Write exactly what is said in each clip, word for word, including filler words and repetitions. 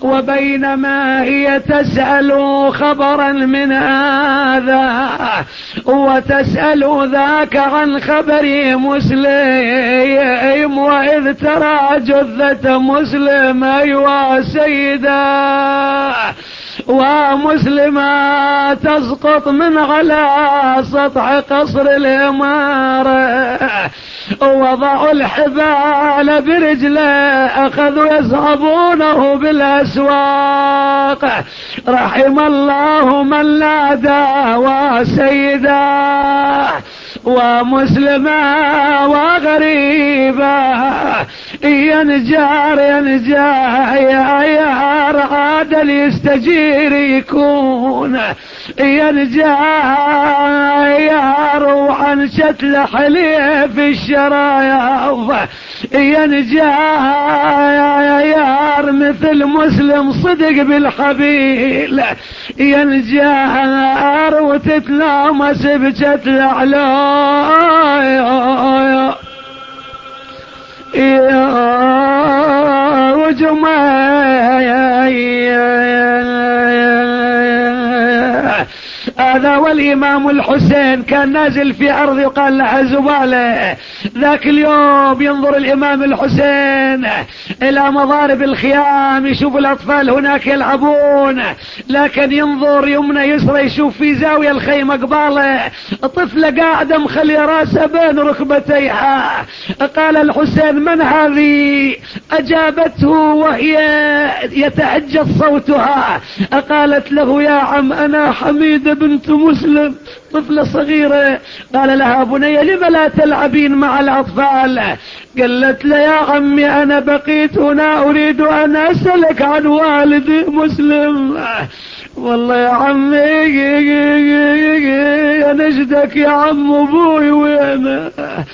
وبينما هي تسأل خبرا من هذا وتسأل ذاك عن خبر مسلم، وإذ ترى جثة مسلم أيها سيدا ومسلمة تسقط من على سطح قصر الإمارة، وضعوا الحبال برجله أخذوا يصعبونه بالأسواق. رحم الله من نادى وسيدا ومسلمة وغريبة ينجار ينجار يا يار عادل يستجير يكون ينجار وعن شتل حليف الشرايف ينجار مثل مسلم صدق بالحبيل ينجار وتتلامس بشتل علاه يا وجماعة. هذا والإمام الحسين كان نازل في أرض يقال لها زبالة. ذاك اليوم ينظر الإمام الحسين إلى مضارب الخيام يشوف الأطفال هناك يلعبون، لكن ينظر يمنى يسرى يشوف في زاوية الخيمة قباله طفلة قاعدة مخلي راسها بين ركبتيها. قال الحسين من هذه؟ أجابته وهي يتهجس صوتها قالت له يا عم أنا حميدة بنت مسلم، طفلة صغيرة. قال لها بني لم لا تلعبين مع الأطفال؟ قالت له يا عمي أنا بقيت هنا أريد أن أسألك عن والدي مسلم. والله يا عمي نجدك يا عم أبوي وين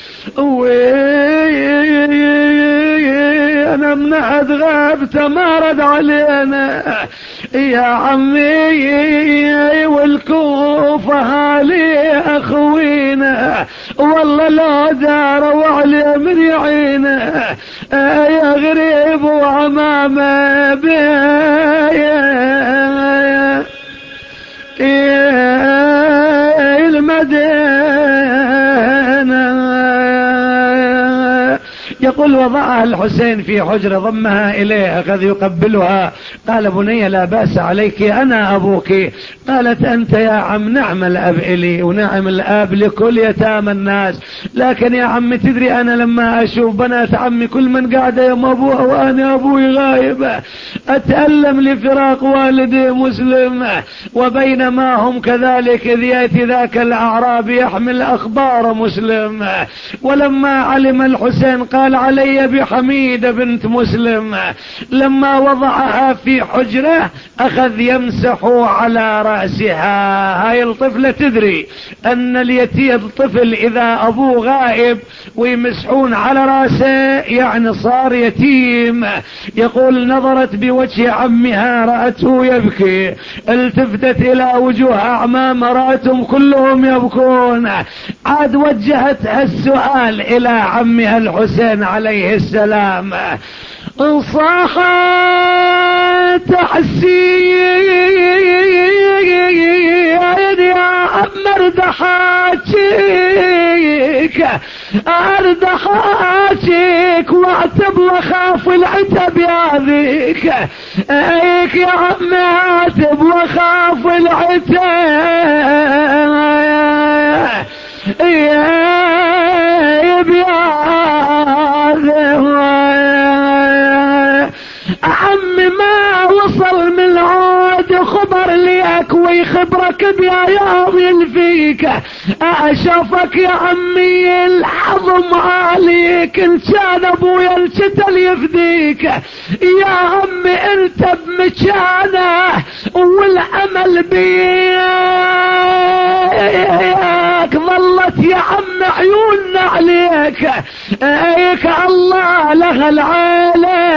أنا من أحد غاب تمارد علينا يا عمي والكوفة هالي أخوينا والله لا داروا علي من يعينا يا غريب وعمامة بيا المدينة. يقول وضعها الحسين في حجرة ضمها إليه أخذ يقبلها. قال بني لا بأس عليك أنا أبوك. قالت أنت يا عم نعم الأب إلي ونعم الأب لكل يتامى الناس، لكن يا عم تدري أنا لما أشوف بنات عمي كل من قاعدة يوم أبوها وأنا أبوي غايبة أتألم لفراق والدي مسلم. وبينما هم كذلك إذ يأتي ذاك الأعرابي يحمل أخبار مسلم. ولما علم الحسين قال علي بحميدة بنت مسلم. لما وضعها في حجرة أخذ يمسح على رأسها. هاي الطفلة تدري أن اليتيم الطفل إذا أبوه غائب ويمسحون على رأسه يعني صار يتيم. يقول نظرت بوجه عمها رأته يبكي، التفتت إلى وجوه أعمام رأتهم كلهم يبكون. عاد وجهت السؤال إلى عمها الحسين عليه السلام انصاحت حسين يا عم اردحاجيك اردحاجيك واعتب وخاف العتب يا ذيك ايك يا عم اعتب وخاف العتب يا عم ما وصل من عود خبر ليك ويخبرك بأيام يلفيك اشوفك يا عمي العظم عليك ان كان ابويا الشتل يفديك يا عمي انت بمكانه والامل بيك ظلت يا عم عيوننا عليك ايك الله لها العالم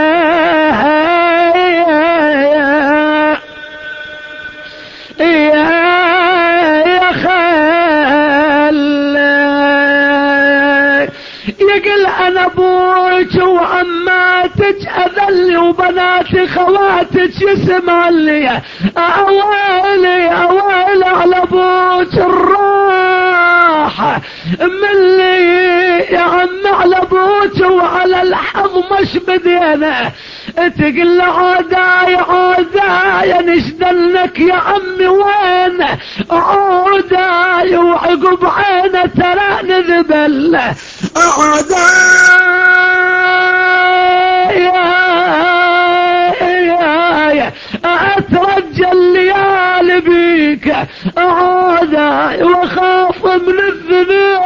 يا خال يقل انا ابوك وعمات بناتك اذلي وبنات خواتك يسمع لي. اويلي اويلي على ابوك الراحة من لي يا عم على ابوك وعلى الحظ مش بدينا. تقل عاداي عاداي نشدلك يا عمي وين عاداي وعقب عينه ترى نذبل عاداي اترجى الليالي بيك عاداي واخاف من الذنوب